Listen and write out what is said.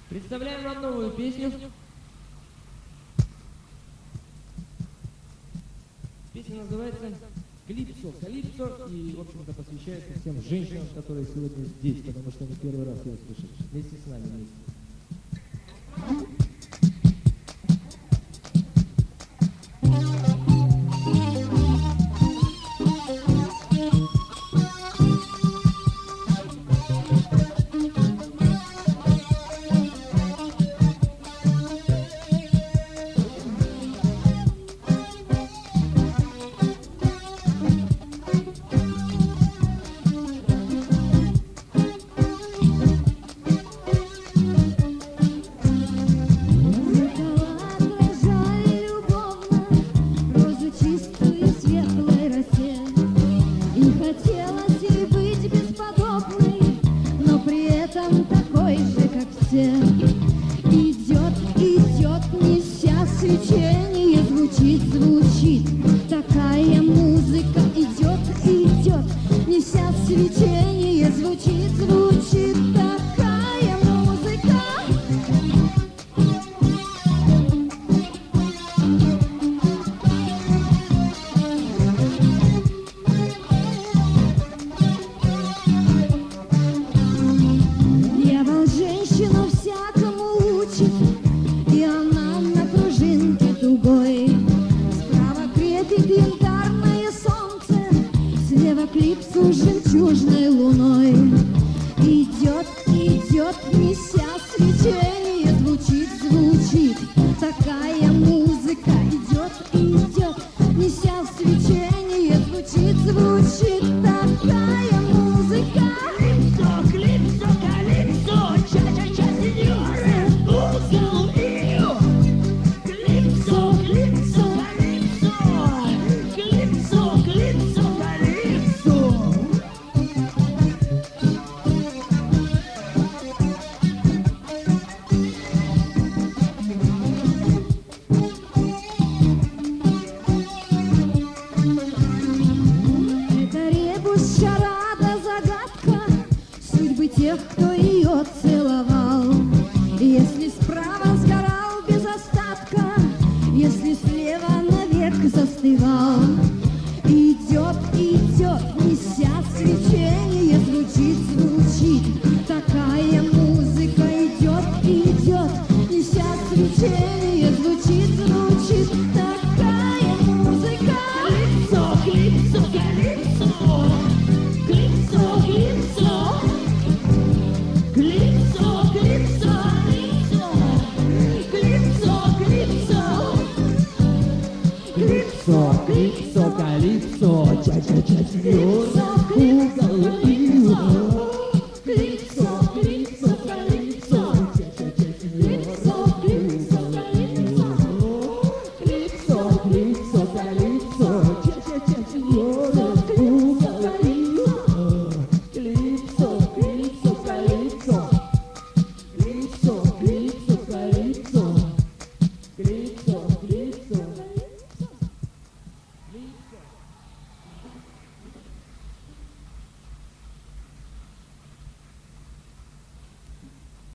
Представляем вам новую песню. Песня называется «Калипсо». Калипсо, и, в общем-то, посвящается всем женщинам, которые сегодня здесь, потому что они первый раз ее слышат. Вместе с нами вместе. Идет, идет, неся свечение, звучит, звучит такая музыка. Идет, идет, неся свечение, звучит, звучит такая музыка. Дьявол женщину всякому учит, и она на пружинке тугой. Справа крепит янтарное солнце, слева клипсу жемчужной луной. Идет, идет, неся свечение, звучит, звучит такая музыка. Идет, идет, неся свечение, звучит, звучит такая музыка. Клипсо, калипсо, ча-ча-ча, сеньоры, узел, клипсо, клипсо, калипсо, клипсо, клипсо, калипсо. Это ребус, шарада, загадка судьбы тех, кто ее целовал. Если справа сгорал без остатка, если слева навек застывал. Идет, идет, неся свечение, звучит, звучит такая музыка. Идет, идет, неся свечение, звучит, звучит такая музыка. Клипсо, калипсо, клипсо, клипсо, клипсо, клипсо, клипсо, клипсо, Клипсо, клипсо, калипсо, ча-ча-ча, сеньора, узел, Клипсо, клипсо, калипсо, ча-ча-ча, клипсо, клипсо, клипсо, клипсо, калипсо, ча-ча-ча, сеньора, узел, клипсо, клипсо, калипсо, клипсо, клипсо, калипсо, клипсо.